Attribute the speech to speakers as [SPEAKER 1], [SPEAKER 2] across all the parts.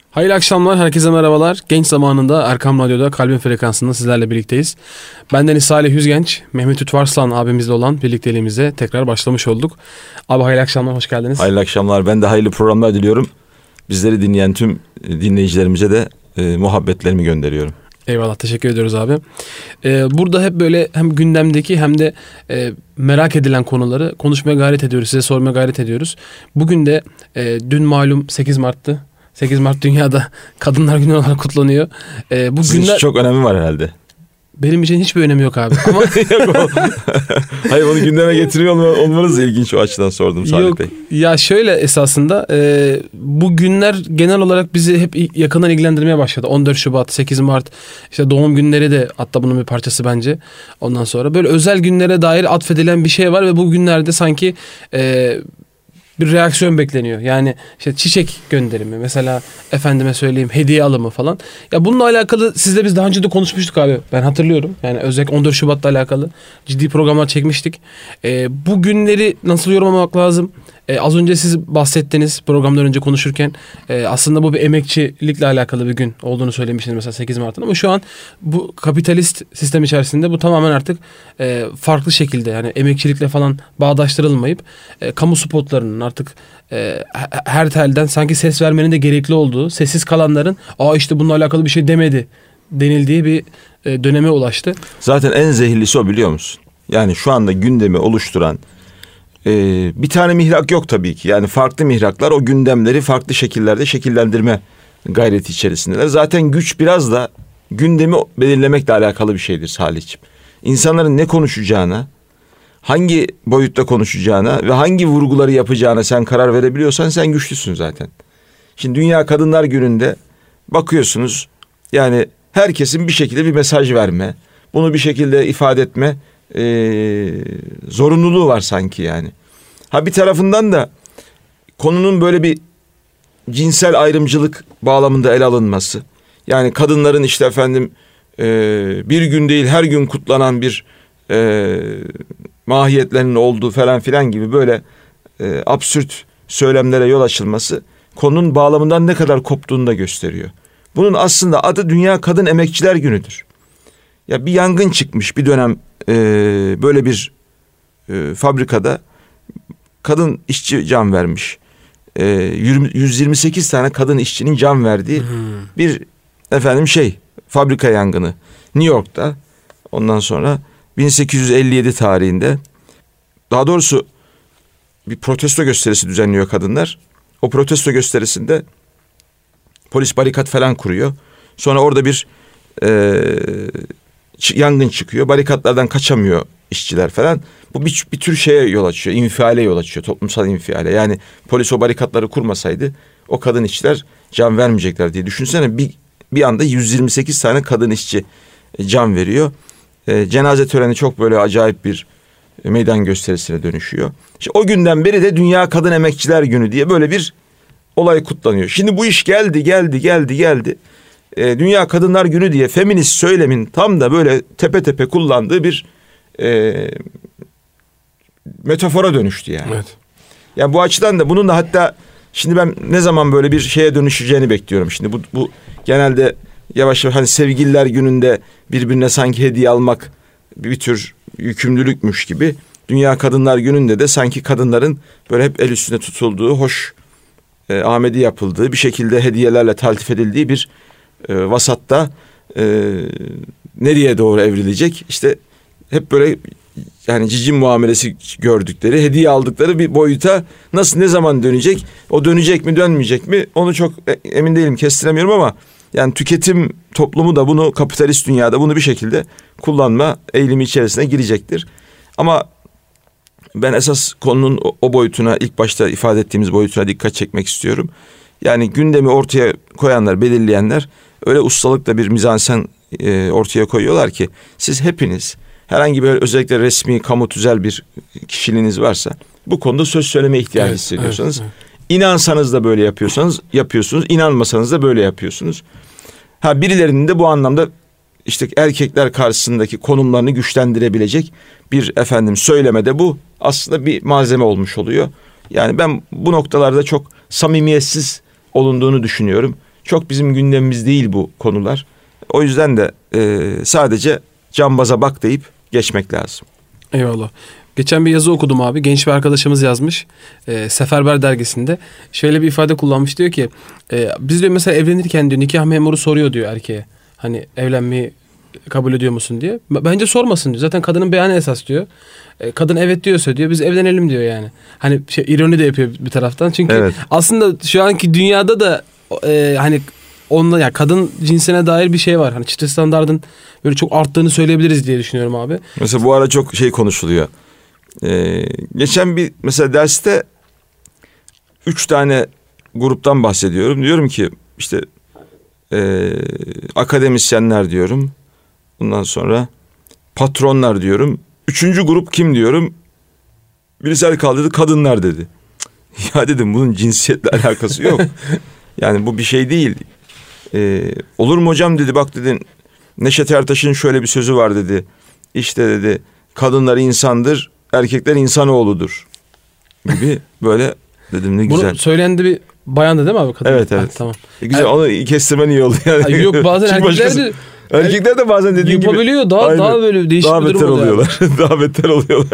[SPEAKER 1] Hayırlı akşamlar, herkese merhabalar. Genç zamanında Erkam Radyo'da Kalbin Frekansı'nda sizlerle birlikteyiz. Bendeniz Salih Yüzgenç, Mehmet Ütvarslan abimizle olan birlikteliğimize tekrar başlamış olduk. Abi hayırlı akşamlar, hoş geldiniz.
[SPEAKER 2] Hayırlı akşamlar, ben de hayırlı programlar diliyorum. Bizleri dinleyen tüm dinleyicilerimize de muhabbetlerimi gönderiyorum.
[SPEAKER 1] Eyvallah, teşekkür ediyoruz abi. Burada hep böyle hem gündemdeki hem de merak edilen konuları konuşmaya gayret ediyoruz, size sormaya gayret ediyoruz. Bugün de dün malum 8 Mart'tı. 8 Mart dünyada Kadınlar Günü olarak kutlanıyor. Bu
[SPEAKER 2] Sizin
[SPEAKER 1] günler
[SPEAKER 2] için çok önemi var herhalde.
[SPEAKER 1] Benim için hiçbir önemi yok abi. Ama
[SPEAKER 2] Hayır, onu gündeme getiriyor olmanız da ilginç, o açıdan sordum Salih
[SPEAKER 1] yok,
[SPEAKER 2] Bey.
[SPEAKER 1] Ya şöyle esasında bu günler genel olarak bizi hep yakından ilgilendirmeye başladı. 14 Şubat, 8 Mart, işte doğum günleri de hatta bunun bir parçası bence. Ondan sonra böyle özel günlere dair atfedilen bir şey var ve bu günlerde sanki bir reaksiyon bekleniyor. Yani işte çiçek gönderimi, mesela efendime söyleyeyim hediye alımı falan. Ya bununla alakalı sizle biz daha önce de konuşmuştuk abi. Ben hatırlıyorum. Yani özellikle 14 Şubat'la alakalı ciddi programlar çekmiştik. Bu günleri nasıl yorumlamak lazım? Az önce siz bahsettiniz programdan önce konuşurken. Aslında bu bir emekçilikle alakalı bir gün olduğunu söylemiştiniz mesela 8 Mart'ın. Ama şu an bu kapitalist sistem içerisinde bu tamamen artık farklı şekilde, yani emekçilikle falan bağdaştırılmayıp kamu spotlarının artık her telden sanki ses vermenin de gerekli olduğu, sessiz kalanların işte bununla alakalı bir şey demedi denildiği bir döneme ulaştı.
[SPEAKER 2] Zaten en zehirlisi o, biliyor musun? Yani şu anda gündemi oluşturan bir tane mihrak yok tabii ki. Yani farklı mihraklar o gündemleri farklı şekillerde şekillendirme gayreti içerisindeler. Zaten güç biraz da gündemi belirlemekle alakalı bir şeydir Salih'ciğim. İnsanların ne konuşacağına, hangi boyutta konuşacağına ve hangi vurguları yapacağına sen karar verebiliyorsan sen güçlüsün zaten. Şimdi Dünya Kadınlar Günü'nde bakıyorsunuz, yani herkesin bir şekilde bir mesaj verme, bunu bir şekilde ifade etme zorunluluğu var sanki yani. Bir tarafından da konunun böyle bir cinsel ayrımcılık bağlamında ele alınması. Yani kadınların işte efendim bir gün değil her gün kutlanan bir mahiyetlerinin olduğu falan filan gibi böyle absürt söylemlere yol açılması konunun bağlamından ne kadar koptuğunu da gösteriyor. Bunun aslında adı Dünya Kadın Emekçiler Günü'dür. Ya bir yangın çıkmış bir dönem böyle bir fabrikada, kadın işçi can vermiş. 128 tane kadın işçinin can verdiği bir fabrika yangını New York'ta. Ondan sonra 1857 tarihinde, daha doğrusu bir protesto gösterisi düzenliyor kadınlar. O protesto gösterisinde polis barikat falan kuruyor. Sonra orada bir yangın çıkıyor. Barikatlardan kaçamıyor işçiler falan. Bu bir tür şeye yol açıyor. İnfiale yol açıyor. Toplumsal infiale. Yani polis o barikatları kurmasaydı o kadın işçiler can vermeyecekler diye. Düşünsene bir anda 128 tane kadın işçi can veriyor. Cenaze töreni çok böyle acayip bir meydan gösterisine dönüşüyor. İşte o günden beri de Dünya Kadın Emekçiler Günü diye böyle bir olay kutlanıyor. Şimdi bu iş geldi. Dünya Kadınlar Günü diye feminist söylemin tam da böyle tepe tepe kullandığı bir metafora dönüştü yani.
[SPEAKER 1] Evet.
[SPEAKER 2] Yani bu açıdan da bunun da hatta şimdi ben ne zaman böyle bir şeye dönüşeceğini bekliyorum. Şimdi bu genelde yavaş yavaş hani sevgililer gününde birbirine sanki hediye almak bir tür yükümlülükmüş gibi. Dünya Kadınlar Günü'nde de sanki kadınların böyle hep el üstünde tutulduğu, hoş amedi yapıldığı, bir şekilde hediyelerle taltif edildiği bir vasatta nereye doğru evrilecek? İşte hep böyle yani cicim muamelesi gördükleri, hediye aldıkları bir boyuta ne zaman dönecek? O dönecek mi, dönmeyecek mi? Onu çok emin değilim, kestiremiyorum ama yani tüketim toplumu da bunu, kapitalist dünyada bunu bir şekilde kullanma eğilimi içerisine girecektir. Ama ben esas konunun o boyutuna, ilk başta ifade ettiğimiz boyutuna dikkat çekmek istiyorum. Yani gündemi ortaya koyanlar, belirleyenler öyle ustalıkla bir mizansen ortaya koyuyorlar ki siz hepiniz herhangi bir özellikle resmi, kamu tüzel bir kişiliğiniz varsa bu konuda söz söyleme ihtiyacı hissediyorsanız, inansanız da böyle yapıyorsunuz, inanmasanız da böyle yapıyorsunuz. Birilerinin de bu anlamda işte erkekler karşısındaki konumlarını güçlendirebilecek bir söylemede bu aslında bir malzeme olmuş oluyor. Yani ben bu noktalarda çok samimiyetsiz olunduğunu düşünüyorum. çok bizim gündemimiz değil bu konular. O yüzden de sadece cambaza bak deyip geçmek lazım.
[SPEAKER 1] Eyvallah. Geçen bir yazı okudum abi. Genç bir arkadaşımız yazmış. Seferber dergisinde. Şöyle bir ifade kullanmış. Diyor ki biz diyor mesela evlenirken diyor nikah memuru soruyor diyor erkeğe. Hani evlenmeyi kabul ediyor musun diye. Bence sormasın diyor. Zaten kadının beyanı esas diyor. Kadın evet diyorsa diyor biz evlenelim diyor yani. Hani ironi de yapıyor bir taraftan. Çünkü evet, aslında şu anki dünyada da hani onunla ya kadın cinsine dair bir şey var. Hani çıta standardın böyle çok arttığını söyleyebiliriz diye düşünüyorum abi.
[SPEAKER 2] Mesela bu ara çok şey konuşuluyor. Geçen bir mesela derste 3 tane gruptan bahsediyorum. Diyorum ki işte akademisyenler diyorum. Bundan sonra patronlar diyorum. 3. grup kim diyorum. Birisi el kaldırdı, kadınlar dedi. Ya dedim bunun cinsiyetle alakası yok. Yani bu bir şey değil. Olur mu hocam dedi, bak dedin Neşet Ertaş'ın şöyle bir sözü var dedi. İşte dedi kadınlar insandır, erkekler insanoğludur gibi böyle dedim ne güzel.
[SPEAKER 1] Bunu söyleyen de bir bayandı değil mi abi? Kadın?
[SPEAKER 2] Evet.
[SPEAKER 1] Ha, tamam.
[SPEAKER 2] Güzel, onu kestirmen iyi oldu yani.
[SPEAKER 1] Yok bazen
[SPEAKER 2] erkekler de bazen dediğin
[SPEAKER 1] yapabiliyor,
[SPEAKER 2] gibi.
[SPEAKER 1] Daha böyle değişik
[SPEAKER 2] daha
[SPEAKER 1] bir durum
[SPEAKER 2] oluyorlar. Daha beter oluyorlar.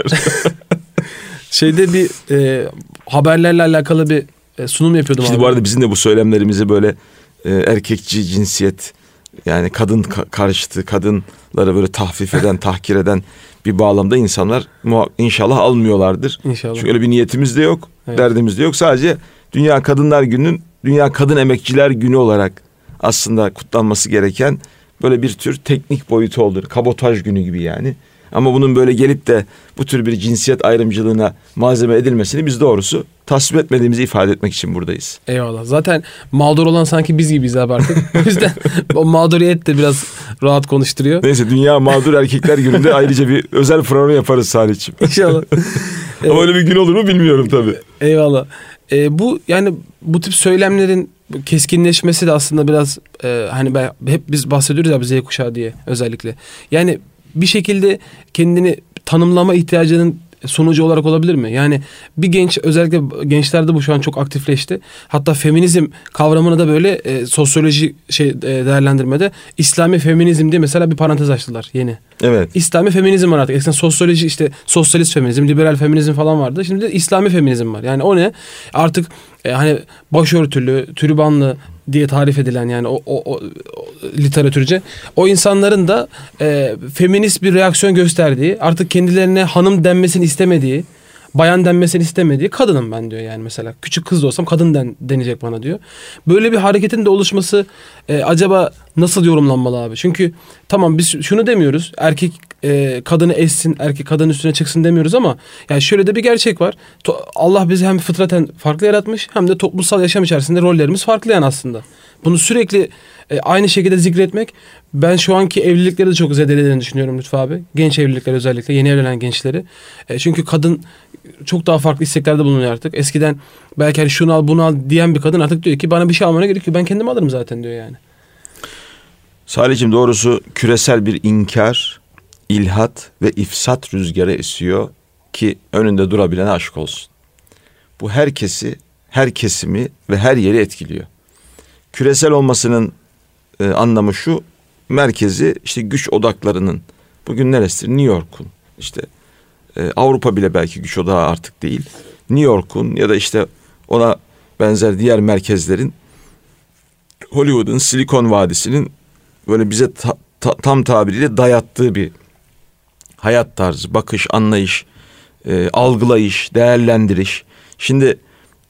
[SPEAKER 1] Şeyde bir haberlerle alakalı bir sunum yapıyordum
[SPEAKER 2] işte
[SPEAKER 1] abi.
[SPEAKER 2] Bu arada bizim de bu söylemlerimizi böyle erkekçi cinsiyet yani kadın karşıtı, kadınları böyle tahfif eden, tahkir eden bir bağlamda insanlar inşallah almıyorlardır.
[SPEAKER 1] İnşallah.
[SPEAKER 2] Çünkü öyle bir niyetimiz de yok, evet, derdimiz de yok. Sadece Dünya Kadınlar Günü'nün Dünya Kadın Emekçiler Günü olarak aslında kutlanması gereken böyle bir tür teknik boyutu olur. Kabotaj günü gibi yani. Ama bunun böyle gelip de bu tür bir cinsiyet ayrımcılığına malzeme edilmesini biz doğrusu tasvip etmediğimizi ifade etmek için buradayız.
[SPEAKER 1] Eyvallah. Zaten mağdur olan sanki biz gibiyiz abi artık. O yüzden o mağduriyet de biraz rahat konuşturuyor.
[SPEAKER 2] Neyse Dünya Mağdur Erkekler Günü'nde ayrıca bir özel program yaparız Salih'ciğim.
[SPEAKER 1] İnşallah.
[SPEAKER 2] Ama öyle bir gün olur mu bilmiyorum tabii.
[SPEAKER 1] Eyvallah. Bu yani bu tip söylemlerin keskinleşmesi de aslında biraz hani hep biz bahsediyoruz ya Z kuşağı diye özellikle. Yani bir şekilde kendini tanımlama ihtiyacının sonucu olarak olabilir mi? Yani bir genç, özellikle gençlerde bu şu an çok aktifleşti. Hatta feminizm kavramını da böyle sosyoloji değerlendirmede İslami feminizm diye mesela bir parantez açtılar yeni.
[SPEAKER 2] Evet.
[SPEAKER 1] İslami feminizm var artık. Eskiden sosyoloji işte sosyalist feminizm, liberal feminizm falan vardı. Şimdi de İslami feminizm var. Yani o ne? Artık hani başörtülü, türbanlı diye tarif edilen yani o literatürce o insanların da feminist bir reaksiyon gösterdiği, artık kendilerine hanım denmesini istemediği, bayan denmesini istemediği, kadınım ben diyor yani mesela. Küçük kız da olsam kadın denecek bana diyor. Böyle bir hareketin de oluşması acaba nasıl yorumlanmalı abi? Çünkü tamam biz şunu demiyoruz. Erkek kadını ezsin, erkek kadının üstüne çıksın demiyoruz ama yani şöyle de bir gerçek var. Allah bizi hem fıtraten farklı yaratmış hem de toplumsal yaşam içerisinde rollerimiz farklı yani aslında. Bunu sürekli aynı şekilde zikretmek ben şu anki evlilikleri de çok zedelediğini düşünüyorum Lütfü abi. Genç evlilikler, özellikle yeni evlenen gençleri. Çünkü kadın çok daha farklı isteklerde bulunuyor artık. Eskiden belki hani şunu al bunu al diyen bir kadın artık diyor ki bana bir şey almana gerek yok, ben kendim alırım zaten diyor yani.
[SPEAKER 2] Salih'cim doğrusu küresel bir inkar, ilhat ve ifsat rüzgarı esiyor ki önünde durabilene aşk olsun. Bu herkesi, her kesimi ve her yeri etkiliyor. Küresel olmasının anlamı şu: merkezi işte güç odaklarının, bugün neresidir? New York'un, işte Avrupa bile belki güç odağı artık değil. New York'un ya da işte ona benzer diğer merkezlerin, Hollywood'un, Silikon Vadisi'nin böyle bize tam tabiriyle dayattığı bir hayat tarzı, bakış, anlayış, algılayış, değerlendiriş. Şimdi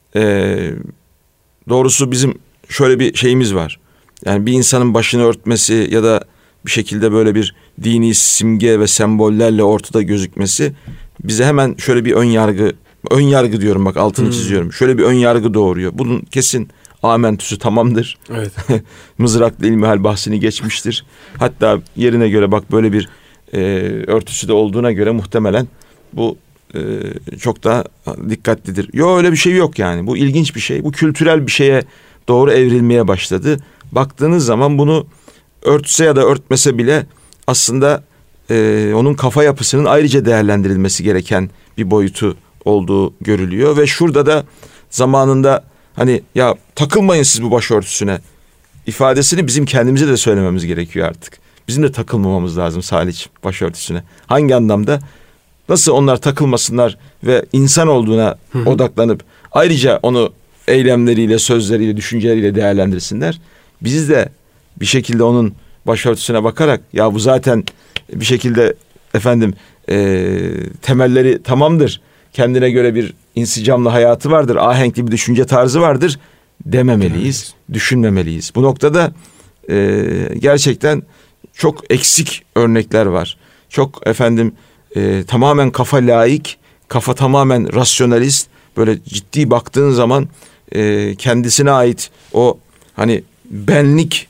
[SPEAKER 2] doğrusu bizim şöyle bir şeyimiz var. Yani bir insanın başını örtmesi ya da bir şekilde böyle bir dini simge ve sembollerle ortada gözükmesi bize hemen şöyle bir ön yargı diyorum, bak altını çiziyorum. Şöyle bir ön yargı doğuruyor. Bunun kesin amentüsü tamamdır.
[SPEAKER 1] Evet.
[SPEAKER 2] Mızraklı ilmihal bahsini geçmiştir. Hatta yerine göre bak böyle bir örtüsü de olduğuna göre muhtemelen bu çok daha dikkatlidir. Yok, öyle bir şey yok yani. Bu ilginç bir şey. Bu kültürel bir şeye doğru evrilmeye başladı. Baktığınız zaman bunu örtse ya da örtmese bile aslında onun kafa yapısının ayrıca değerlendirilmesi gereken bir boyutu olduğu görülüyor. Ve şurada da zamanında hani ya takılmayın siz bu başörtüsüne, ifadesini bizim kendimize de söylememiz gerekiyor artık. Bizim de takılmamamız lazım Salih'ciğim başörtüsüne. Hangi anlamda? Nasıl onlar takılmasınlar ve insan olduğuna odaklanıp ayrıca onu eylemleriyle, sözleriyle, düşünceleriyle değerlendirsinler. Biz de bir şekilde onun başörtüsüne bakarak ya bu zaten bir şekilde efendim temelleri tamamdır. Kendine göre bir insicamlı hayatı vardır. Ahenkli bir düşünce tarzı vardır dememeliyiz. Düşünmemeliyiz. Bu noktada gerçekten çok eksik örnekler var. Çok efendim tamamen kafa laik, kafa tamamen rasyonalist. Böyle ciddi baktığın zaman kendisine ait o hani benlik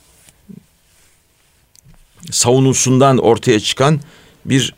[SPEAKER 2] savunusundan ortaya çıkan bir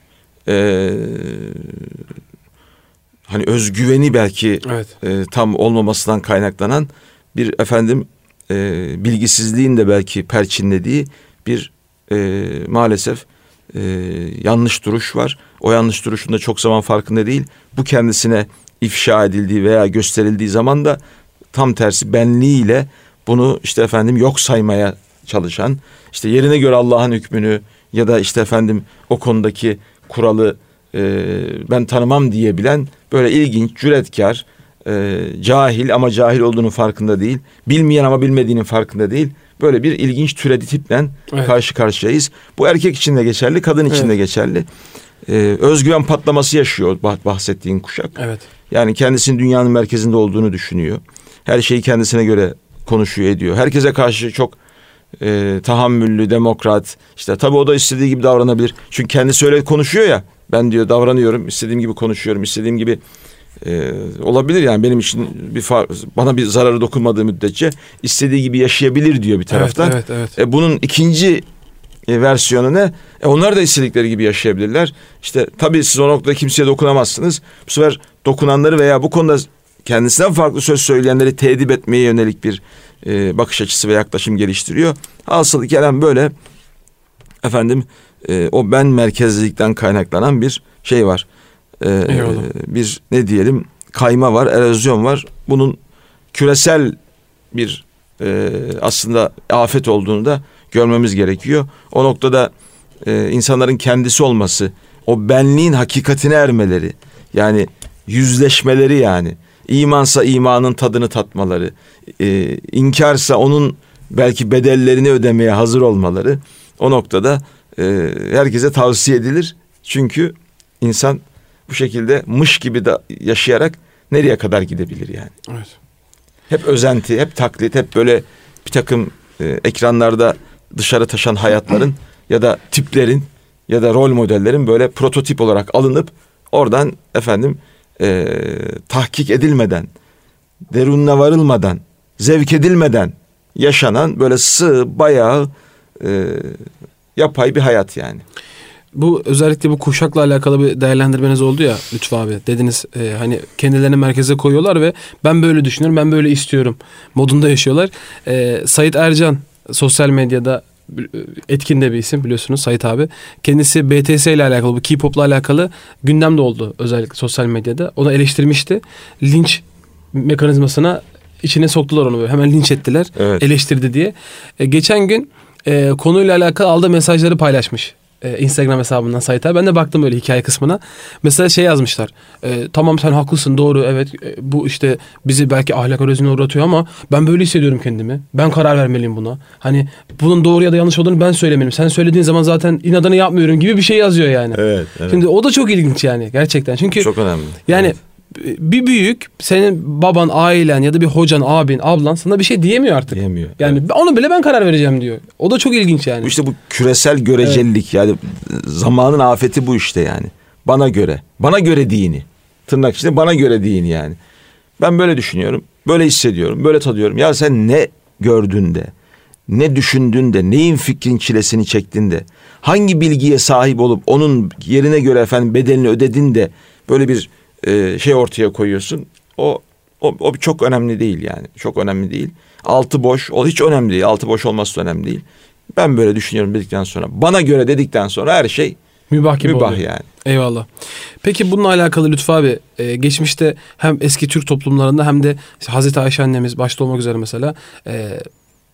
[SPEAKER 2] hani özgüveni belki
[SPEAKER 1] evet.
[SPEAKER 2] Tam olmamasından kaynaklanan bir efendim bilgisizliğin de belki perçinlediği bir maalesef yanlış duruş var. O yanlış duruşun da çok zaman farkında değil. Bu kendisine ifşa edildiği veya gösterildiği zaman da tam tersi benliğiyle bunu işte efendim yok saymaya çalışan, işte yerine göre Allah'ın hükmünü ya da işte efendim o konudaki kuralı ben tanımam diyebilen böyle ilginç, cüretkar, cahil ama cahil olduğunun farkında değil, bilmeyen ama bilmediğinin farkında değil. Böyle bir ilginç türedi tiple karşı karşıyayız. Bu erkek için de geçerli, kadın için de geçerli. Özgüven patlaması yaşıyor bahsettiğin kuşak.
[SPEAKER 1] Evet.
[SPEAKER 2] Yani kendisinin dünyanın merkezinde olduğunu düşünüyor. Her şeyi kendisine göre konuşuyor, ediyor. Herkese karşı çok tahammüllü, demokrat. İşte tabii o da istediği gibi davranabilir. Çünkü kendisi öyle konuşuyor ya. Ben diyor davranıyorum, istediğim gibi konuşuyorum, istediğim gibi olabilir yani benim için bana bir zararı dokunmadığı müddetçe istediği gibi yaşayabilir diyor bir taraftan.
[SPEAKER 1] Evet.
[SPEAKER 2] Bunun ikinci versiyonu ne? Onlar da istedikleri gibi yaşayabilirler. İşte tabii siz o noktada kimseye dokunamazsınız. Bu sefer dokunanları veya bu konuda kendisinden farklı söz söyleyenleri teedip etmeye yönelik bir bakış açısı ve yaklaşım geliştiriyor. Hasılı kelam böyle efendim o ben merkezlilikten kaynaklanan bir şey var. Bir ne diyelim kayma var, erozyon var. Bunun küresel bir aslında afet olduğunu da görmemiz gerekiyor. O noktada insanların kendisi olması, o benliğin hakikatine ermeleri, yani yüzleşmeleri yani. İmansa imanın tadını tatmaları, inkarsa onun belki bedellerini ödemeye hazır olmaları o noktada herkese tavsiye edilir. Çünkü insan bu şekilde mış gibi de yaşayarak nereye kadar gidebilir yani.
[SPEAKER 1] Evet.
[SPEAKER 2] Hep özenti, hep taklit, hep böyle bir takım ekranlarda dışarı taşan hayatların ya da tiplerin ya da rol modellerin böyle prototip olarak alınıp oradan efendim tahkik edilmeden, derununa varılmadan, zevk edilmeden yaşanan böyle sığ, bayağı yapay bir hayat yani.
[SPEAKER 1] Bu özellikle bu kuşakla alakalı bir değerlendirmeniz oldu ya Lütfü abi. Dediniz hani kendilerini merkeze koyuyorlar ve ben böyle düşünüyorum, ben böyle istiyorum modunda yaşıyorlar. Sait Ercan sosyal medyada etkin de bir isim biliyorsunuz Sait abi. Kendisi BTS ile alakalı, bu K-pop'la alakalı gündemde oldu özellikle sosyal medyada. Onu eleştirmişti. Linç mekanizmasına içine soktular onu böyle. Hemen linç ettiler.
[SPEAKER 2] Evet.
[SPEAKER 1] Eleştirdi diye. Geçen gün konuyla alakalı aldığı mesajları paylaşmış. Instagram hesabından Sait abi. Ben de baktım böyle hikaye kısmına. Mesela şey yazmışlar. Tamam sen haklısın doğru evet bu işte bizi belki ahlak erozyonuna uğratıyor ama ben böyle hissediyorum kendimi. Ben karar vermeliyim buna. Hani bunun doğru ya da yanlış olduğunu ben söylemeliyim. Sen söylediğin zaman zaten inadını yapmıyorum gibi bir şey yazıyor yani.
[SPEAKER 2] Evet.
[SPEAKER 1] Şimdi o da çok ilginç yani gerçekten. Çünkü
[SPEAKER 2] çok önemli.
[SPEAKER 1] Yani
[SPEAKER 2] evet.
[SPEAKER 1] Bir büyük senin baban, ailen ya da bir hocan, abin, ablan sana bir şey diyemiyor artık.
[SPEAKER 2] Diyemiyor.
[SPEAKER 1] Yani evet. Onu bile ben karar vereceğim diyor. O da çok ilginç yani.
[SPEAKER 2] İşte bu küresel görecelilik yani zamanın afeti bu işte yani. Bana göre. Bana göre dini. Tırnak içinde bana göre dini yani. Ben böyle düşünüyorum. Böyle hissediyorum. Böyle tadıyorum. Ya sen ne gördün de, ne düşündün de, neyin fikrin çilesini çektin de, hangi bilgiye sahip olup onun yerine göre efendim bedelini ödedin de böyle bir şey ortaya koyuyorsun. O çok önemli değil yani. Çok önemli değil. Altı boş. O hiç önemli değil. Altı boş olması da önemli değil. Ben böyle düşünüyorum dedikten sonra, bana göre dedikten sonra her şey
[SPEAKER 1] mübah gibi
[SPEAKER 2] mübah
[SPEAKER 1] oluyor.
[SPEAKER 2] yani.
[SPEAKER 1] Eyvallah. Peki bununla alakalı Lütfü abi geçmişte hem eski Türk toplumlarında hem de işte Hazreti Ayşe annemiz başta olmak üzere mesela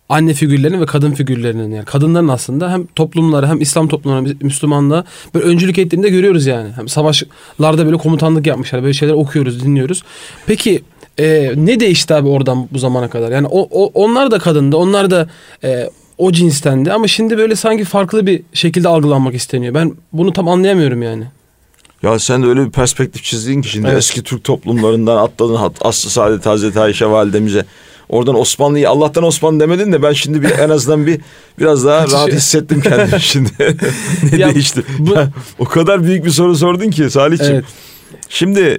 [SPEAKER 1] anne figürlerinin ve kadın figürlerinin, yani kadınların aslında hem toplumlara hem İslam toplumlarına, Müslümanlığa böyle öncülük ettiğini de görüyoruz yani. Hem savaşlarda böyle komutanlık yapmışlar. Böyle şeyler okuyoruz, dinliyoruz. Peki ne değişti abi oradan bu zamana kadar? Yani onlar da kadındı, onlar da o cinstendi ama şimdi böyle sanki farklı bir şekilde algılanmak isteniyor. Ben bunu tam anlayamıyorum yani.
[SPEAKER 2] Ya sen de öyle bir perspektif çizdin ki şimdi eski Türk toplumlarından atladın Aslı Saadet Hazreti Ayşe validemize. Oradan Osmanlı'yı, Allah'tan Osmanlı demedin de ben şimdi en azından biraz daha rahat hissettim kendimi şimdi. Ne ya, değişti? Ya, o kadar büyük bir soru sordun ki Salihciğim. Evet. Şimdi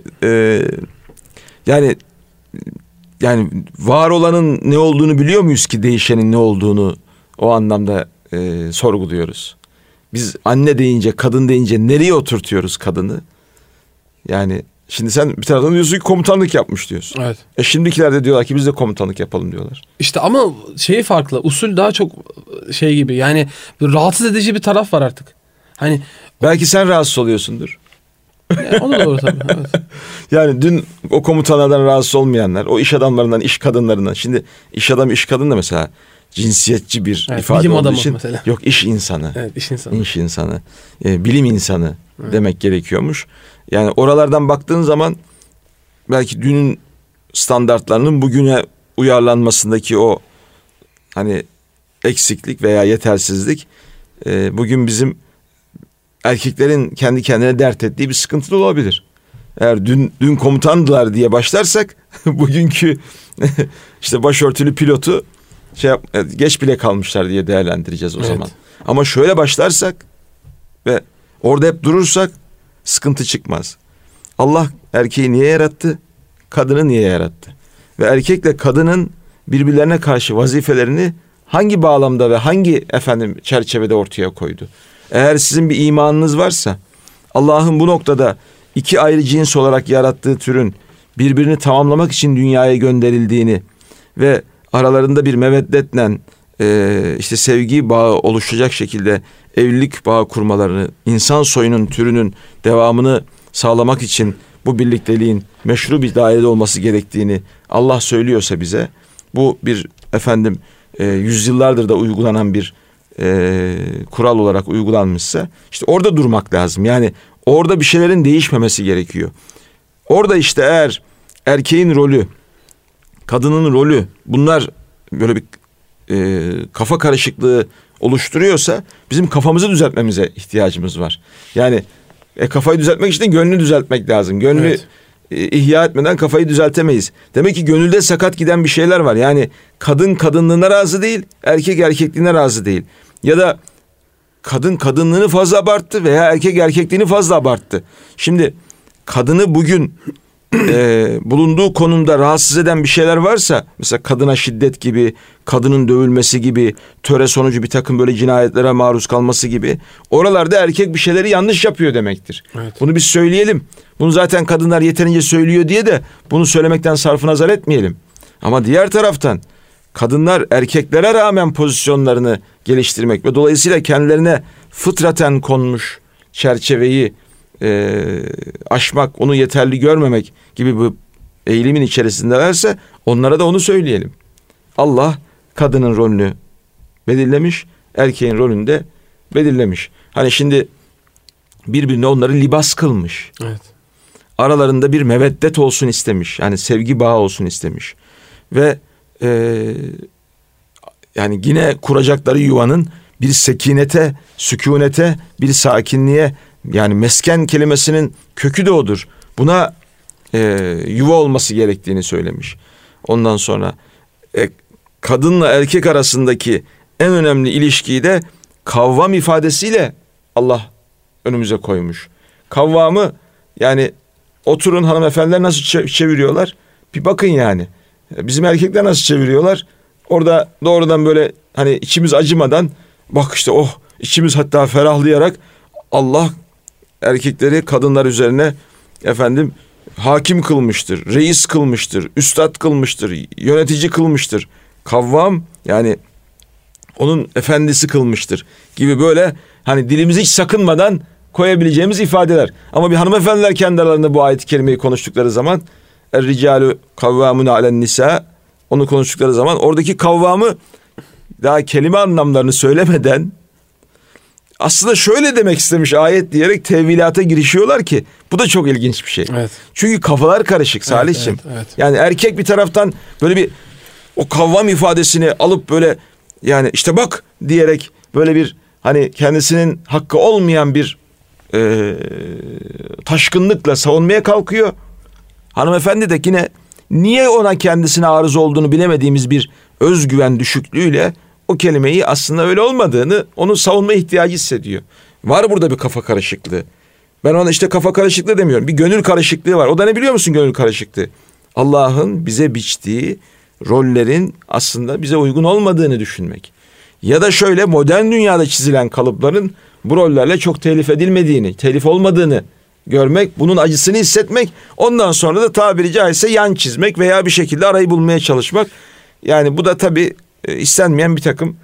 [SPEAKER 2] yani var olanın ne olduğunu biliyor muyuz ki değişenin ne olduğunu o anlamda sorguluyoruz. Biz anne deyince, kadın deyince nereye oturtuyoruz kadını? Yani şimdi sen bir taraftan diyorsun ki komutanlık yapmış diyorsun.
[SPEAKER 1] Evet.
[SPEAKER 2] Şimdikiler de diyorlar ki biz de komutanlık yapalım diyorlar.
[SPEAKER 1] İşte ama farklı. Usul daha çok gibi. Yani rahatsız edici bir taraf var artık. Hani
[SPEAKER 2] belki sen rahatsız oluyorsundur.
[SPEAKER 1] Yani o da doğru tabii. Evet.
[SPEAKER 2] Yani dün o komutanlardan rahatsız olmayanlar, o iş adamlarından, iş kadınlarından. Şimdi iş adam, iş kadın da mesela cinsiyetçi bir ifade olduğu için. Mesela. Yok, iş insanı.
[SPEAKER 1] Evet, iş insanı.
[SPEAKER 2] İş insanı. Bilim insanı demek gerekiyormuş. Yani oralardan baktığın zaman belki dünün standartlarının bugüne uyarlanmasındaki o hani eksiklik veya yetersizlik bugün bizim erkeklerin kendi kendine dert ettiği bir sıkıntı da olabilir. Eğer dün komutandılar diye başlarsak bugünkü işte başörtülü pilotu geç bile kalmışlar diye değerlendireceğiz o zaman. Ama şöyle başlarsak ve orada hep durursak sıkıntı çıkmaz. Allah erkeği niye yarattı? Kadını niye yarattı? Ve erkekle kadının birbirlerine karşı vazifelerini hangi bağlamda ve hangi çerçevede ortaya koydu? Eğer sizin bir imanınız varsa Allah'ın bu noktada iki ayrı cins olarak yarattığı türün birbirini tamamlamak için dünyaya gönderildiğini ve aralarında bir meveddetle işte sevgi bağı oluşacak şekilde evlilik bağı kurmalarını, insan soyunun türünün devamını sağlamak için bu birlikteliğin meşru bir dairede olması gerektiğini Allah söylüyorsa bize, bu bir yüzyıllardır da uygulanan bir kural olarak uygulanmışsa işte orada durmak lazım. Yani orada bir şeylerin değişmemesi gerekiyor. Orada işte eğer erkeğin rolü, kadının rolü, bunlar böyle bir kafa karışıklığı oluşturuyorsa bizim kafamızı düzeltmemize ihtiyacımız var. Yani kafayı düzeltmek için de gönlünü düzeltmek lazım. Gönlü ihya etmeden kafayı düzeltemeyiz. Demek ki gönülde sakat giden bir şeyler var. Yani kadın kadınlığına razı değil, erkek erkekliğine razı değil. Ya da kadın kadınlığını fazla abarttı veya erkek erkekliğini fazla abarttı. Şimdi kadını bugün bulunduğu konumda rahatsız eden bir şeyler varsa, mesela kadına şiddet gibi, kadının dövülmesi gibi, töre sonucu bir takım böyle cinayetlere maruz kalması gibi, oralarda erkek bir şeyleri yanlış yapıyor demektir. Evet. Bunu biz söyleyelim. Bunu zaten kadınlar yeterince söylüyor diye de bunu söylemekten sarfı nazar etmeyelim. Ama diğer taraftan kadınlar erkeklere rağmen pozisyonlarını geliştirmek ve dolayısıyla kendilerine fıtraten konmuş çerçeveyi aşmak, onu yeterli görmemek gibi bu eğilimin içerisindelerse onlara da onu söyleyelim. Allah kadının rolünü belirlemiş, erkeğin rolünü de belirlemiş. Hani şimdi birbirine onları libas kılmış.
[SPEAKER 1] Evet.
[SPEAKER 2] Aralarında bir meveddet olsun istemiş. Yani sevgi bağı olsun istemiş. Ve yani yine kuracakları yuvanın bir sekinete, sükunete, bir sakinliğe, yani mesken kelimesinin kökü de odur. Buna yuva olması gerektiğini söylemiş. Ondan sonra kadınla erkek arasındaki en önemli ilişkiyi de kavvam ifadesiyle Allah önümüze koymuş. Kavvamı, yani oturun hanımefendiler nasıl çeviriyorlar? Bir bakın yani. Bizim erkekler nasıl çeviriyorlar? Orada doğrudan böyle hani içimiz acımadan, bak işte içimiz hatta ferahlayarak Allah erkekleri kadınlar üzerine hakim kılmıştır, reis kılmıştır, üstad kılmıştır, yönetici kılmıştır. Kavvam, yani onun efendisi kılmıştır gibi böyle hani dilimizi hiç sakınmadan koyabileceğimiz ifadeler. Ama bir hanımefendiler kendi aralarında bu ayet-i kerimeyi konuştukları zaman Er-ricalu kavvamun alen nisa, onu konuştukları zaman oradaki kavvamı daha kelime anlamlarını söylemeden aslında şöyle demek istemiş ayet diyerek tevilata girişiyorlar ki bu da çok ilginç bir şey.
[SPEAKER 1] Evet.
[SPEAKER 2] Çünkü kafalar karışık Salihciğim.
[SPEAKER 1] Evet.
[SPEAKER 2] Yani erkek bir taraftan böyle bir o kavvam ifadesini alıp böyle yani işte bak diyerek böyle bir hani kendisinin hakkı olmayan bir taşkınlıkla savunmaya kalkıyor. Hanımefendi de yine niye ona kendisine arız olduğunu bilemediğimiz bir özgüven düşüklüğüyle o kelimeyi aslında öyle olmadığını, onu savunma ihtiyacı hissediyor. Var burada bir kafa karışıklığı. Ben ona işte kafa karışıklığı demiyorum. Bir gönül karışıklığı var. O da ne biliyor musun gönül karışıklığı? Allah'ın bize biçtiği rollerin aslında bize uygun olmadığını düşünmek. Ya da şöyle modern dünyada çizilen kalıpların bu rollerle çok telif edilmediğini, telif olmadığını görmek, bunun acısını hissetmek, ondan sonra da tabiri caizse yan çizmek veya bir şekilde arayı bulmaya çalışmak. Yani bu da tabii istenmeyen bir takım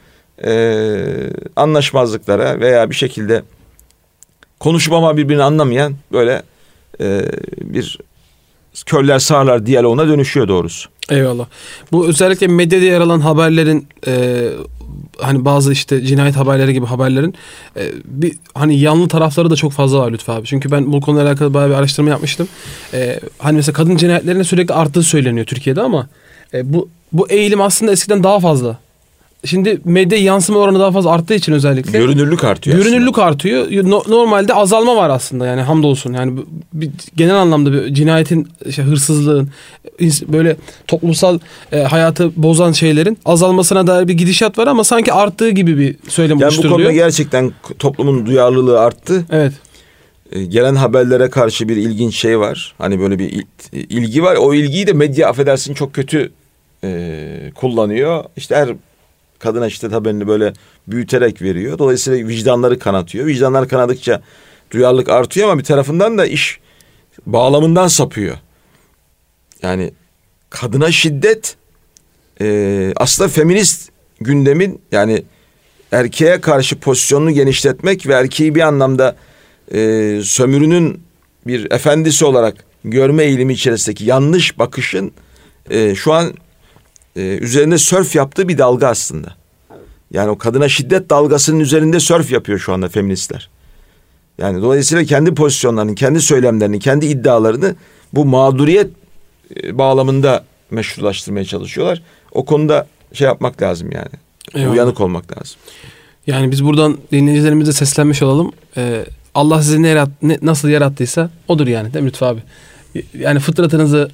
[SPEAKER 2] anlaşmazlıklara veya bir şekilde konuşup ama birbirini anlamayan böyle bir körler sağırlar diyaloğuna dönüşüyor doğrusu.
[SPEAKER 1] Eyvallah. Bu özellikle medyada yer alan haberlerin hani bazı işte cinayet haberleri gibi haberlerin bir hani yanlı tarafları da çok fazla var Lütfü abi. Çünkü ben bu konuyla alakalı bayağı bir araştırma yapmıştım. Hani mesela kadın cinayetlerinin sürekli arttığı söyleniyor Türkiye'de ama bu eğilim aslında eskiden daha fazla. Şimdi medya yansıma oranı daha fazla arttığı için özellikle.
[SPEAKER 2] Görünürlük artıyor.
[SPEAKER 1] Görünürlük artıyor. Normalde azalma var aslında yani hamdolsun. Yani genel anlamda bir cinayetin, hırsızlığın, böyle toplumsal hayatı bozan şeylerin azalmasına dair bir gidişat var ama sanki arttığı gibi bir söylem oluşturuluyor.
[SPEAKER 2] Yani bu konuda gerçekten toplumun duyarlılığı arttı.
[SPEAKER 1] Evet.
[SPEAKER 2] Gelen haberlere karşı bir ilginç şey var. Hani böyle bir ilgi var. O ilgiyi de medya affedersin çok kötü kullanıyor. İşte her kadına şiddet haberini böyle büyüterek veriyor. Dolayısıyla vicdanları kanatıyor. Vicdanlar kanadıkça duyarlılık artıyor ama bir tarafından da iş bağlamından sapıyor. Yani kadına şiddet aslında feminist gündemin yani erkeğe karşı pozisyonunu genişletmek ve erkeği bir anlamda sömürünün bir efendisi olarak görme eğilimi içerisindeki yanlış bakışın şu an üzerinde sörf yaptığı bir dalga aslında. Yani o kadına şiddet dalgasının üzerinde sörf yapıyor şu anda feministler. Yani dolayısıyla kendi pozisyonlarını, kendi söylemlerini, kendi iddialarını bu mağduriyet bağlamında meşrulaştırmaya çalışıyorlar. O konuda şey yapmak lazım yani. Eyvallah. Uyanık olmak lazım.
[SPEAKER 1] Yani biz buradan dinleyicilerimize seslenmiş olalım. Allah sizi nasıl yarattıysa odur yani değil mi Lütfü abi? Yani fıtratınızı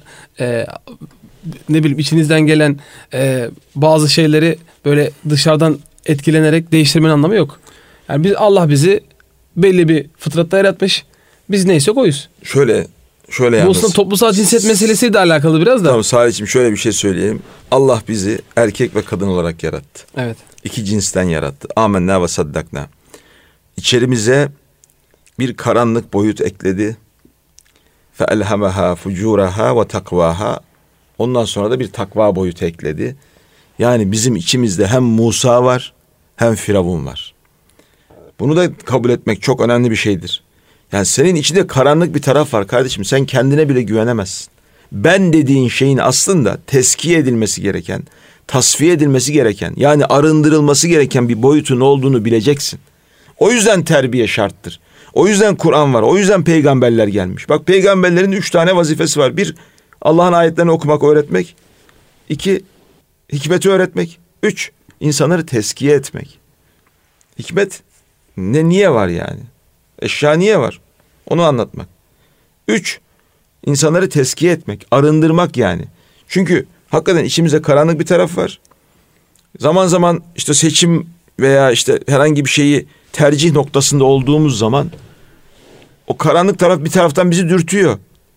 [SPEAKER 1] ne bileyim içinizden gelen bazı şeyleri böyle dışarıdan etkilenerek değiştirmenin anlamı yok. Yani Allah bizi belli bir fıtratta yaratmış. Biz neyse oyuz.
[SPEAKER 2] Şöyle yalnız.
[SPEAKER 1] Bu aslında toplumsal cinsiyet meselesiyle de alakalı biraz da.
[SPEAKER 2] Tamam Salih'cim şöyle bir şey söyleyeyim. Allah bizi erkek ve kadın olarak yarattı.
[SPEAKER 1] Evet.
[SPEAKER 2] İki cinsten yarattı. Amenna ve saddakna. İçerimize bir karanlık boyut ekledi. Fe elhamaha fucuraha ve takvaha. Ondan sonra da bir takva boyutu ekledi. Yani bizim içimizde hem Musa var hem Firavun var. Bunu da kabul etmek çok önemli bir şeydir. Yani senin içinde karanlık bir taraf var kardeşim. Sen kendine bile güvenemezsin. Ben dediğin şeyin aslında teskiye edilmesi gereken, tasfiye edilmesi gereken, yani arındırılması gereken bir boyutun olduğunu bileceksin. O yüzden terbiye şarttır. O yüzden Kur'an var. O yüzden peygamberler gelmiş. Bak peygamberlerin 3 tane vazifesi var. 1, Allah'ın ayetlerini okumak, öğretmek. 2, hikmeti öğretmek. 3, insanları teskiye etmek. Hikmet niye var yani? Eşya niye var? Onu anlatmak. 3, insanları teskiye etmek, arındırmak yani. Çünkü hakikaten içimizde karanlık bir taraf var. Zaman zaman işte seçim veya işte herhangi bir şeyi tercih noktasında olduğumuz zaman o karanlık taraf bir taraftan bizi dürtüyor.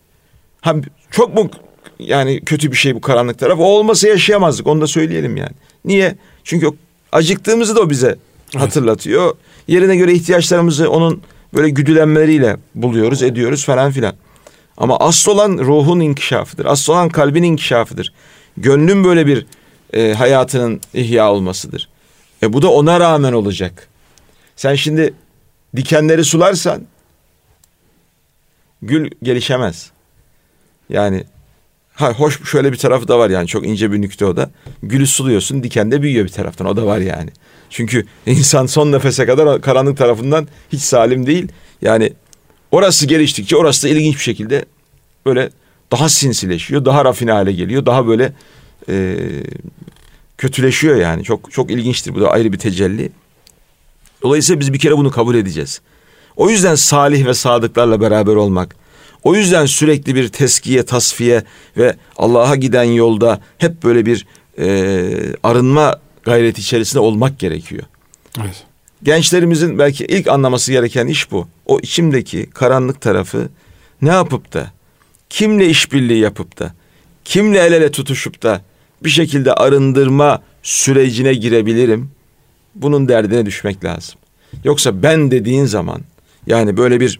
[SPEAKER 2] Çok mu yani kötü bir şey bu karanlık taraf? O olmasa yaşayamazdık, onu da söyleyelim yani. Niye? Çünkü acıktığımızı da o bize hatırlatıyor. Evet. Yerine göre ihtiyaçlarımızı onun böyle güdülenmeleriyle buluyoruz, ediyoruz falan filan. Ama asıl olan ruhun inkişafıdır. Asıl olan kalbin inkişafıdır. Gönlün böyle bir hayatının ihya olmasıdır. Bu da ona rağmen olacak. Sen şimdi dikenleri sularsan gül gelişemez. Yani Hoş şöyle bir tarafı da var yani, çok ince bir nükte o da. Gülü suluyorsun, diken de büyüyor bir taraftan, o da var yani. Çünkü insan son nefese kadar karanlık tarafından hiç salim değil. Yani orası geliştikçe orası da ilginç bir şekilde böyle daha sinsileşiyor, daha rafine hale geliyor, daha böyle kötüleşiyor yani. Çok çok ilginçtir, bu da ayrı bir tecelli. Dolayısıyla biz bir kere bunu kabul edeceğiz. O yüzden salih ve sadıklarla beraber olmak, o yüzden sürekli bir teskiye, tasfiye ve Allah'a giden yolda hep böyle bir arınma gayreti içerisinde olmak gerekiyor.
[SPEAKER 1] Evet.
[SPEAKER 2] Gençlerimizin belki ilk anlaması gereken iş bu. O içimdeki karanlık tarafı ne yapıp da, kimle işbirliği yapıp da, kimle el ele tutuşup da bir şekilde arındırma sürecine girebilirim. Bunun derdine düşmek lazım. Yoksa ben dediğin zaman, yani böyle bir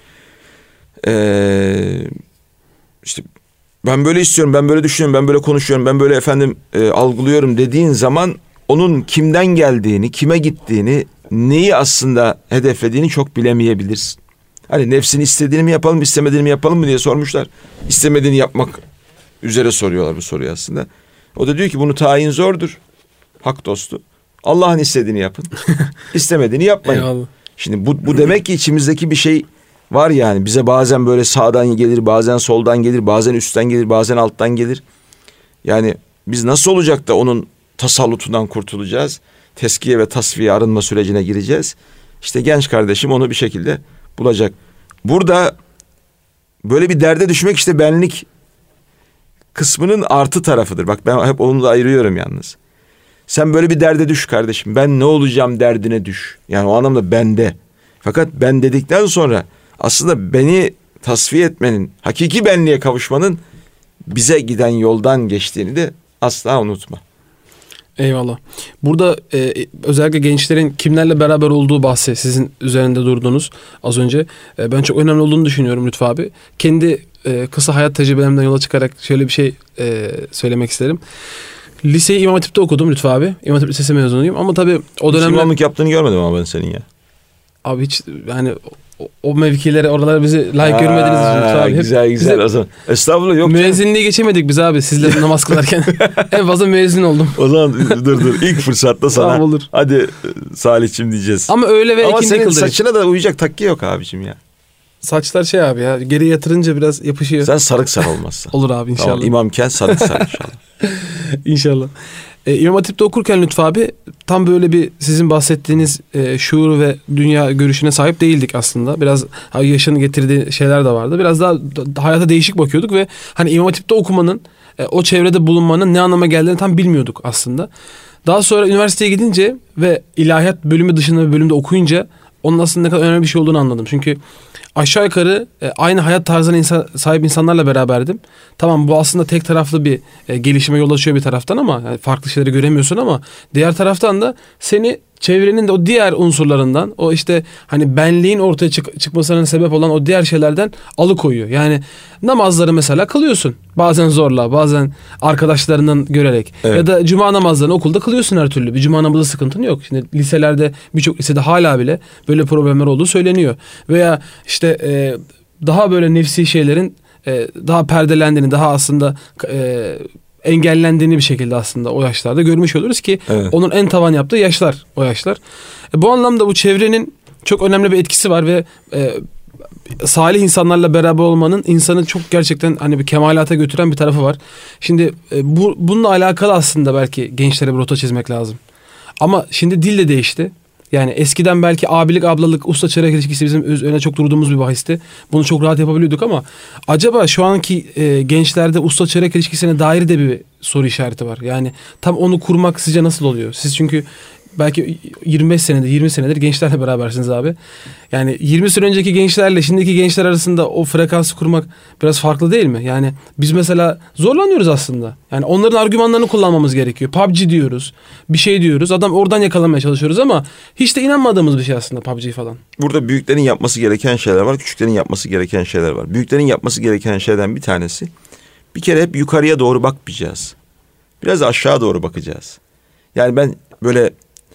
[SPEAKER 2] işte ben böyle istiyorum, ben böyle düşünüyorum, ben böyle konuşuyorum, ben böyle algılıyorum dediğin zaman onun kimden geldiğini, kime gittiğini, neyi aslında hedeflediğini çok bilemeyebilirsin. Hani nefsini istediğini mi yapalım, istemediğini mi yapalım mı diye sormuşlar. İstemediğini yapmak üzere soruyorlar bu soruyu aslında. O da diyor ki bunu tayin zordur. Hak dostu. Allah'ın istediğini yapın. İstemediğini yapmayın.
[SPEAKER 1] Eyvallah.
[SPEAKER 2] Şimdi bu demek ki içimizdeki bir şey var yani. Bize bazen böyle sağdan gelir, bazen soldan gelir, bazen üstten gelir, bazen alttan gelir. Yani biz nasıl olacak da onun tasallutundan kurtulacağız? Teskiye ve tasfiye, arınma sürecine gireceğiz. İşte genç kardeşim onu bir şekilde bulacak. Burada böyle bir derde düşmek işte benlik kısmının artı tarafıdır. Bak ben hep onu da ayırıyorum yalnız. Sen böyle bir derde düş kardeşim. Ben ne olacağım derdine düş. Yani o anlamda bende. Fakat ben dedikten sonra aslında beni tasfiye etmenin, hakiki benliğe kavuşmanın bize giden yoldan geçtiğini de asla unutma.
[SPEAKER 1] Eyvallah. Burada özellikle gençlerin kimlerle beraber olduğu bahsi sizin üzerinde durduğunuz az önce. Ben çok önemli olduğunu düşünüyorum Lütfü abi. Kendi kısa hayat tecrübelerimden yola çıkarak şöyle bir şey söylemek isterim. Liseyi İmam Hatip'te okudum Lütfü abi. İmam Hatip Lisesi mezunuyum ama tabii o dönemde...
[SPEAKER 2] İmamlık yaptığını görmedim ama ben senin ya.
[SPEAKER 1] Abi hiç yani o mevkilere, oralara bizi layık görmediğiniz için Lütfü abi.
[SPEAKER 2] Güzel o zaman. Estağfurullah, yok.
[SPEAKER 1] Müezzinliği geçemedik biz abi sizle namaz kılarken. En fazla müezzin oldum.
[SPEAKER 2] O zaman dur. İlk fırsatta sana.
[SPEAKER 1] Tamam, olur.
[SPEAKER 2] Hadi Salih'cim diyeceğiz.
[SPEAKER 1] Ama öyle ve
[SPEAKER 2] ama
[SPEAKER 1] ikinci
[SPEAKER 2] senin
[SPEAKER 1] kıldırış.
[SPEAKER 2] saçına da uyacak takki yok abicim ya.
[SPEAKER 1] Saçlar şey abi ya, geri yatırınca biraz yapışıyor.
[SPEAKER 2] Sen sarık olmazsın.
[SPEAKER 1] Olur abi inşallah.
[SPEAKER 2] Tamam, imamken sarık inşallah.
[SPEAKER 1] İnşallah. İmam Hatip'te okurken Lütfü abi tam böyle bir sizin bahsettiğiniz şuur ve dünya görüşüne sahip değildik aslında. Biraz yaşının getirdiği şeyler de vardı. Biraz daha hayata değişik bakıyorduk ve hani İmam Hatip'te okumanın, o çevrede bulunmanın ne anlama geldiğini tam bilmiyorduk aslında. Daha sonra üniversiteye gidince ve ilahiyat bölümü dışında bir bölümde okuyunca onun aslında ne kadar önemli bir şey olduğunu anladım. Çünkü aşağı yukarı aynı hayat tarzına sahip insanlarla beraberdim. Tamam, bu aslında tek taraflı bir gelişime yol açıyor bir taraftan ama yani farklı şeyleri göremiyorsun ama diğer taraftan da seni çevrenin de o diğer unsurlarından, o işte hani benliğin ortaya çıkmasına sebep olan o diğer şeylerden alıkoyuyor. Yani namazları mesela kılıyorsun. Bazen zorla, bazen arkadaşlarından görerek.
[SPEAKER 2] Evet.
[SPEAKER 1] Ya da cuma namazlarını okulda kılıyorsun her türlü. Bir cuma namazı sıkıntın yok. Şimdi liselerde, birçok lisede hala bile böyle problemler olduğu söyleniyor. Veya işte daha böyle nefsi şeylerin daha perdelendiğini, daha aslında engellendiğini bir şekilde aslında o yaşlarda görmüş oluruz ki
[SPEAKER 2] evet.
[SPEAKER 1] Onun en tavan yaptığı yaşlar o yaşlar. Bu anlamda bu çevrenin çok önemli bir etkisi var ve salih insanlarla beraber olmanın insanı çok gerçekten hani bir kemalata götüren bir tarafı var. Şimdi bununla alakalı aslında belki gençlere bir rota çizmek lazım. Ama şimdi dil de değişti. Yani eskiden belki abilik, ablalık, usta çırak ilişkisi bizim öne çok durduğumuz bir bahisti. Bunu çok rahat yapabiliyorduk ama acaba şu anki gençlerde usta çırak ilişkisine dair de bir soru işareti var. Yani tam onu kurmak sizce nasıl oluyor? Siz çünkü belki 25 senedir, 20 senedir gençlerle berabersiniz abi. Yani 20 sene önceki gençlerle şimdiki gençler arasında o frekansı kurmak biraz farklı değil mi? Yani biz mesela zorlanıyoruz aslında. Yani onların argümanlarını kullanmamız gerekiyor. PUBG diyoruz, bir şey diyoruz. Adam oradan yakalamaya çalışıyoruz ama hiç de inanmadığımız bir şey aslında PUBG falan.
[SPEAKER 2] Burada büyüklerin yapması gereken şeyler var, küçüklerin yapması gereken şeyler var. Büyüklerin yapması gereken şeyden bir tanesi, bir kere hep yukarıya doğru bakmayacağız. Biraz aşağı doğru bakacağız. Yani ben böyle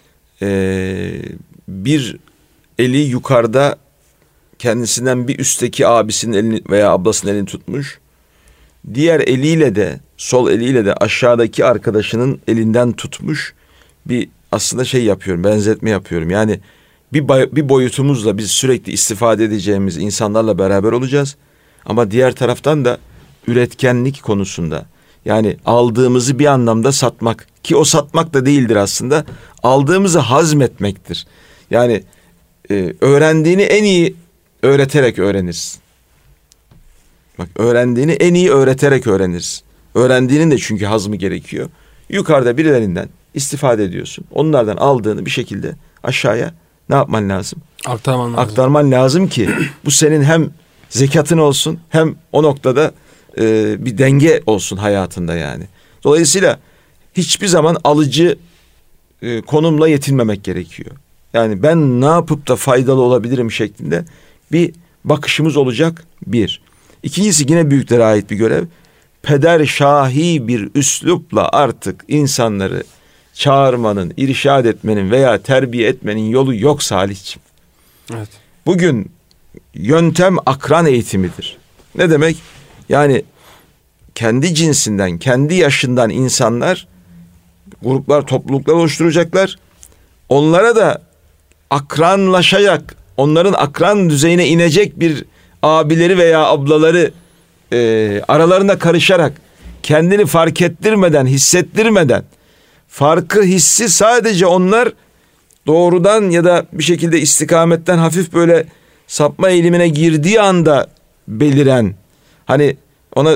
[SPEAKER 2] bir eli yukarıda kendisinden bir üstteki abisinin elini veya ablasının elini tutmuş, diğer eliyle de, sol eliyle de aşağıdaki arkadaşının elinden tutmuş bir aslında şey yapıyorum, benzetme yapıyorum. Yani bir boyutumuzla biz sürekli istifade edeceğimiz insanlarla beraber olacağız. Ama diğer taraftan da üretkenlik konusunda, yani aldığımızı bir anlamda satmak, ki o satmak da değildir aslında, aldığımızı hazmetmektir. Yani öğrendiğini en iyi öğreterek öğrenirsin. Bak, öğrendiğini en iyi öğreterek öğrenirsin. Öğrendiğinin de çünkü hazmı gerekiyor. Yukarıda birilerinden istifade ediyorsun. Onlardan aldığını bir şekilde aşağıya ne yapman lazım? Aktarman lazım ki bu senin hem zekatın olsun, hem o noktada bir denge olsun hayatında yani. Dolayısıyla hiçbir zaman alıcı konumla yetinmemek gerekiyor. Yani ben ne yapıp da faydalı olabilirim şeklinde bir bakışımız olacak, bir. İkincisi, yine büyüklere ait bir görev. Peder şahi bir üslupla artık insanları çağırmanın, irşad etmenin veya terbiye etmenin yolu yok Salihciğim.
[SPEAKER 1] Evet.
[SPEAKER 2] Bugün yöntem akran eğitimidir. Ne demek? Yani kendi cinsinden, kendi yaşından insanlar, gruplar, topluluklar oluşturacaklar. Onlara da akranlaşacak, onların akran düzeyine inecek bir abileri veya ablaları aralarında karışarak, kendini fark ettirmeden, hissettirmeden, farkı hissi sadece onlar doğrudan ya da bir şekilde istikametten hafif böyle sapma eğilimine girdiği anda beliren, hani ona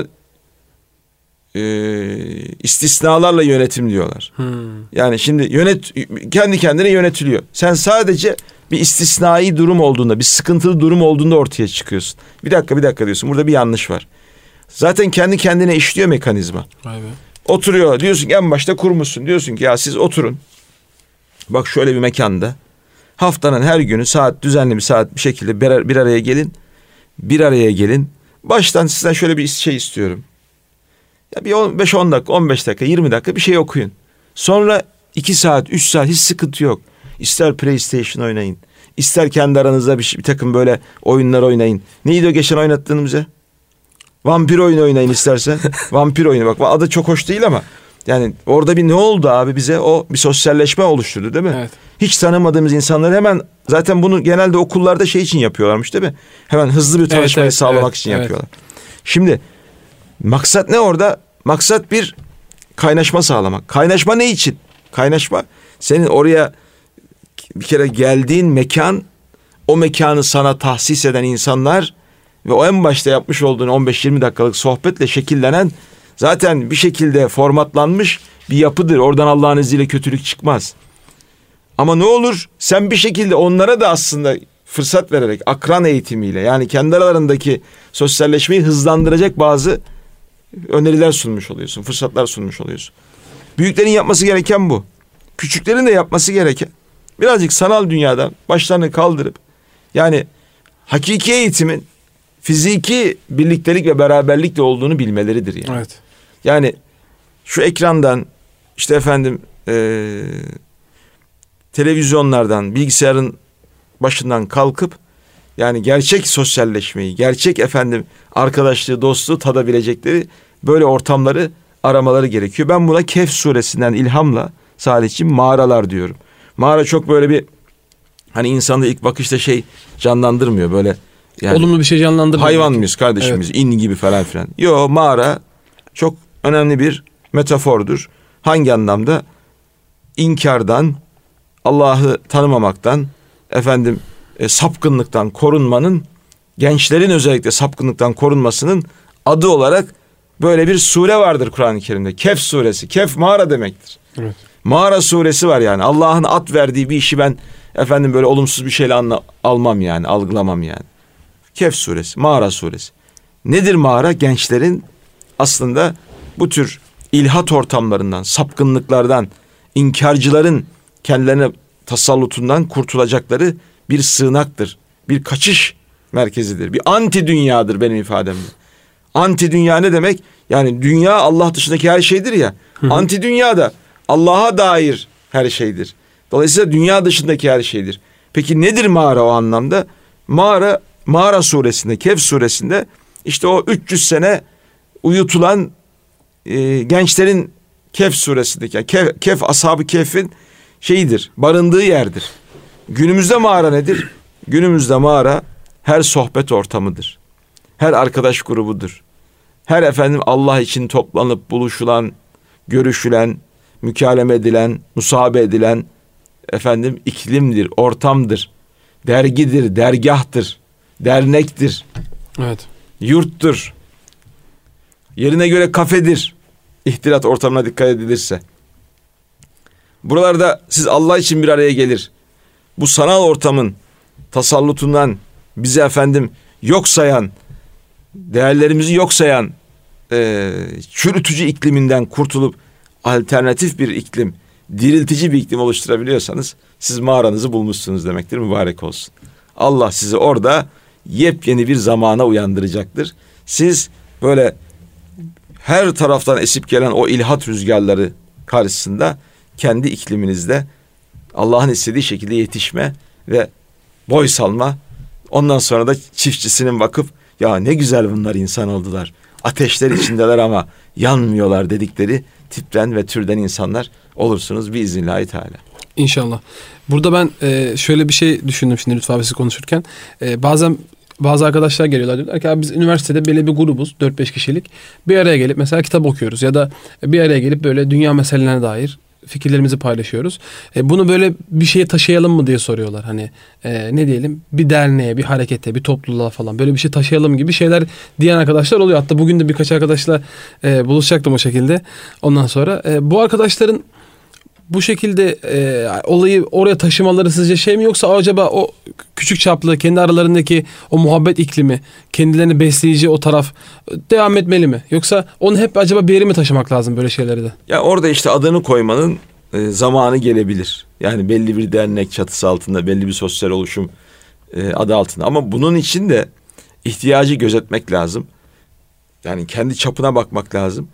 [SPEAKER 2] istisnalarla yönetim diyorlar. Yani şimdi kendi kendine yönetiliyor. Sen sadece bir istisnai durum olduğunda, bir sıkıntılı durum olduğunda ortaya çıkıyorsun. Bir dakika diyorsun. Burada bir yanlış var. Zaten kendi kendine işliyor mekanizma.
[SPEAKER 1] Vay be.
[SPEAKER 2] Oturuyor. Diyorsun ki en başta kurmuşsun. Diyorsun ki ya siz oturun. Bak şöyle bir mekanda. Haftanın her günü düzenli bir saat bir şekilde bir araya gelin. Bir araya gelin. Baştan sizden şöyle bir şey istiyorum. Ya bir 5-10 dakika, 15 dakika, 20 dakika bir şey okuyun. Sonra 2 saat, 3 saat hiç sıkıntı yok. İster PlayStation oynayın. İster kendi aranızda bir takım böyle oyunlar oynayın. Neydi o geçen oynattığın bize? Vampir oyunu oynayın istersen. Vampir oyunu, bak adı çok hoş değil ama yani orada bir ne oldu abi bize? O bir sosyalleşme oluşturdu değil mi?
[SPEAKER 1] Evet.
[SPEAKER 2] Hiç tanımadığımız insanları hemen, zaten bunu genelde okullarda şey için yapıyorlarmış değil mi? Hemen hızlı bir tanışmayı sağlamak için yapıyorlar. Şimdi maksat ne orada? Maksat bir kaynaşma sağlamak. Kaynaşma ne için? Kaynaşma senin oraya bir kere geldiğin mekan, o mekanı sana tahsis eden insanlar ve o en başta yapmış olduğun 15-20 dakikalık sohbetle şekillenen, zaten bir şekilde formatlanmış bir yapıdır. Oradan Allah'ın izniyle kötülük çıkmaz. Ama ne olur sen bir şekilde onlara da aslında fırsat vererek, akran eğitimiyle, yani kendi aralarındaki sosyalleşmeyi hızlandıracak bazı öneriler sunmuş oluyorsun, fırsatlar sunmuş oluyorsun. Büyüklerin yapması gereken bu. Küçüklerin de yapması gereken birazcık sanal dünyadan başlarını kaldırıp, yani hakiki eğitimin fiziki birliktelik ve beraberlikle olduğunu bilmeleridir yani.
[SPEAKER 1] Evet.
[SPEAKER 2] Yani şu ekrandan, işte efendim televizyonlardan, bilgisayarın başından kalkıp yani gerçek sosyalleşmeyi, gerçek efendim arkadaşlığı, dostluğu tadabilecekleri böyle ortamları aramaları gerekiyor. Ben buna Kehf suresinden ilhamla Salihciğim mağaralar diyorum. Mağara çok böyle bir, hani insanı ilk bakışta şey canlandırmıyor böyle. Yani,
[SPEAKER 1] olumlu bir şey canlandırmıyor.
[SPEAKER 2] Hayvan mıyız kardeşimiz, evet, in gibi falan filan. Yo, mağara çok önemli bir metafordur. Hangi anlamda? İnkardan, Allah'ı tanımamaktan, efendim sapkınlıktan korunmanın, gençlerin özellikle sapkınlıktan korunmasının adı olarak böyle bir sure vardır Kur'an-ı Kerim'de. Kehf suresi. Kehf mağara demektir.
[SPEAKER 1] Evet.
[SPEAKER 2] Mağara suresi var yani. Allah'ın at verdiği bir işi ben efendim böyle olumsuz bir şeyle almam yani, algılamam yani. Kehf suresi, mağara suresi. Nedir mağara? Gençlerin aslında bu tür ilhat ortamlarından, sapkınlıklardan, inkarcıların kendilerine tasallutundan kurtulacakları bir sığınaktır. Bir kaçış merkezidir. Bir anti dünyadır benim ifademle. Anti dünya ne demek? Yani dünya Allah dışındaki her şeydir ya. Anti dünya da Allah'a dair her şeydir. Dolayısıyla dünya dışındaki her şeydir. Peki nedir mağara o anlamda? Mağara suresinde, Kehf suresinde işte o 300 sene uyutulan gençlerin Kehf suresindeki, yani Kehf Ashab-ı Kehf'in şeyidir, barındığı yerdir. Günümüzde mağara nedir? Günümüzde mağara her sohbet ortamıdır. Her arkadaş grubudur. Her efendim Allah için toplanıp buluşulan, görüşülen, mükaleme edilen, musahabe edilen efendim iklimdir, ortamdır. Dergidir, dergahtır, dernektir.
[SPEAKER 1] Evet.
[SPEAKER 2] Yurttur. Yerine göre kafedir. İhtilat ortamına dikkat edilirse. Buralarda siz Allah için bir araya gelir. Bu sanal ortamın tasallutundan bizi efendim yok sayan, değerlerimizi yok sayan çürütücü ikliminden kurtulup alternatif bir iklim, diriltici bir iklim oluşturabiliyorsanız siz mağaranızı bulmuşsunuz demektir, mübarek olsun. Allah sizi orada yepyeni bir zamana uyandıracaktır. Siz böyle her taraftan esip gelen o ilhat rüzgarları karşısında kendi ikliminizde Allah'ın istediği şekilde yetişme ve boy salma, ondan sonra da çiftçisinin bakıp ya ne güzel bunlar insan oldular, ateşler içindeler ama yanmıyorlar dedikleri tipten ve türden insanlar olursunuz biiznillahü teala.
[SPEAKER 1] İnşallah. Burada ben şöyle bir şey düşündüm şimdi Lütfü abi siz konuşurken. Bazen bazı arkadaşlar geliyorlar, diyorlar ki abi biz üniversitede böyle bir grubuz 4-5 kişilik, bir araya gelip mesela kitap okuyoruz ya da bir araya gelip böyle dünya meselelerine dair fikirlerimizi paylaşıyoruz. Bunu böyle bir şeye taşıyalım mı diye soruyorlar. Hani ne diyelim, bir derneğe, bir harekete, bir topluluğa falan böyle bir şey taşıyalım gibi şeyler diyen arkadaşlar oluyor. Hatta bugün de birkaç arkadaşla buluşacaktım o şekilde. Ondan sonra bu arkadaşların bu şekilde olayı oraya taşımaları sizce şey mi, yoksa acaba o küçük çaplı kendi aralarındaki o muhabbet iklimi, kendilerini besleyici o taraf devam etmeli mi? Yoksa onu hep acaba bir yere mi taşımak lazım böyle şeyleri de?
[SPEAKER 2] Ya orada işte adını koymanın zamanı gelebilir. Yani belli bir dernek çatısı altında, belli bir sosyal oluşum adı altında. Ama bunun için de ihtiyacı gözetmek lazım. Yani kendi çapına bakmak lazım.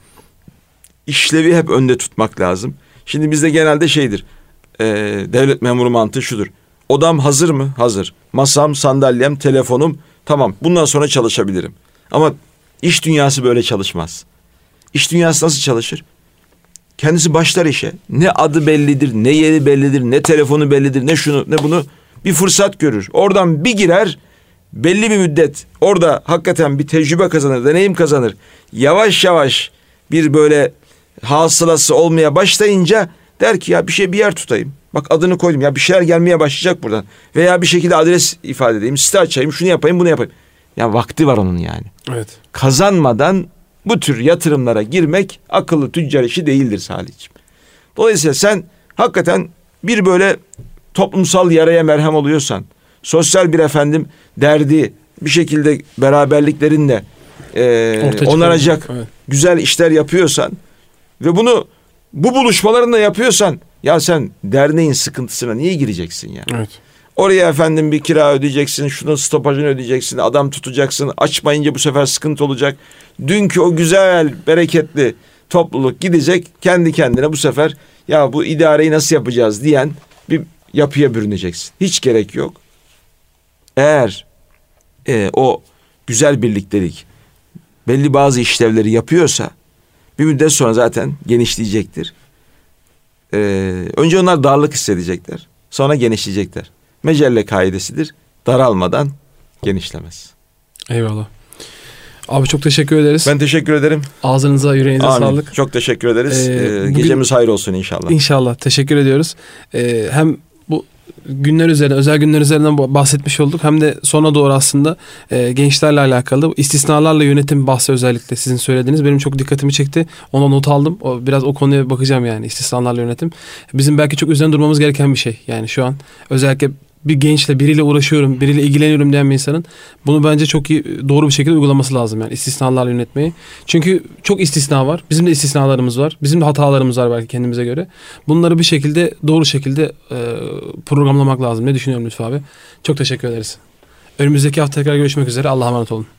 [SPEAKER 2] İşlevi hep önde tutmak lazım. Şimdi bizde genelde şeydir, devlet memuru mantığı şudur. Odam hazır mı? Hazır. Masam, sandalyem, telefonum, tamam, bundan sonra çalışabilirim. Ama iş dünyası böyle çalışmaz. İş dünyası nasıl çalışır? Kendisi başlar işe. Ne adı bellidir, ne yeri bellidir, ne telefonu bellidir, ne şunu, ne bunu. Bir fırsat görür. Oradan bir girer, belli bir müddet orada hakikaten bir tecrübe kazanır, deneyim kazanır. Yavaş yavaş bir böyle hasılası olmaya başlayınca der ki ya bir yer tutayım. Bak adını koydum, ya bir şeyler gelmeye başlayacak buradan. Veya bir şekilde adres ifade edeyim, site açayım, şunu yapayım, bunu yapayım. Ya vakti var onun yani.
[SPEAKER 1] Evet.
[SPEAKER 2] Kazanmadan bu tür yatırımlara girmek akıllı tüccar işi değildir Salihciğim. Dolayısıyla sen hakikaten bir böyle toplumsal yaraya merhem oluyorsan, sosyal bir efendim derdi bir şekilde beraberliklerinle onaracak güzel işler yapıyorsan ve bunu bu buluşmalarında yapıyorsan, ya sen derneğin sıkıntısına niye gireceksin ya?
[SPEAKER 1] Evet.
[SPEAKER 2] Oraya efendim bir kira ödeyeceksin, şunun stopajını ödeyeceksin, adam tutacaksın, açmayınca bu sefer sıkıntı olacak. Dünkü o güzel, bereketli topluluk gidecek, kendi kendine bu sefer ya bu idareyi nasıl yapacağız diyen bir yapıya bürüneceksin. Hiç gerek yok. Eğer o güzel birliktelik belli bazı işlevleri yapıyorsa bir müddet sonra zaten genişleyecektir. Önce onlar darlık hissedecekler. Sonra genişleyecekler. Mecelle kaidesidir. Daralmadan genişlemez.
[SPEAKER 1] Eyvallah. Abi çok teşekkür ederiz.
[SPEAKER 2] Ben teşekkür ederim.
[SPEAKER 1] Ağzınıza, yüreğinize
[SPEAKER 2] Amin.
[SPEAKER 1] sağlık.
[SPEAKER 2] Çok teşekkür ederiz. Gecemiz hayır olsun inşallah.
[SPEAKER 1] İnşallah. Teşekkür ediyoruz. Hem bu günler üzerine, özel günler üzerinden bahsetmiş olduk. Hem de sona doğru aslında gençlerle alakalı istisnalarla yönetim bahsi, özellikle sizin söylediğiniz benim çok dikkatimi çekti. Ona not aldım. Biraz o konuya bakacağım yani, istisnalarla yönetim. Bizim belki çok üzerine durmamız gereken bir şey. Yani şu an özellikle bir gençle, biriyle uğraşıyorum, biriyle ilgileniyorum diyen bir insanın bunu bence çok iyi, doğru bir şekilde uygulaması lazım yani, istisnalarla yönetmeyi. Çünkü çok istisna var. Bizim de istisnalarımız var. Bizim de hatalarımız var belki kendimize göre. Bunları bir şekilde, doğru şekilde programlamak lazım. Ne düşünüyorsun Lütfü abi? Çok teşekkür ederiz. Önümüzdeki hafta tekrar görüşmek üzere. Allah'a emanet olun.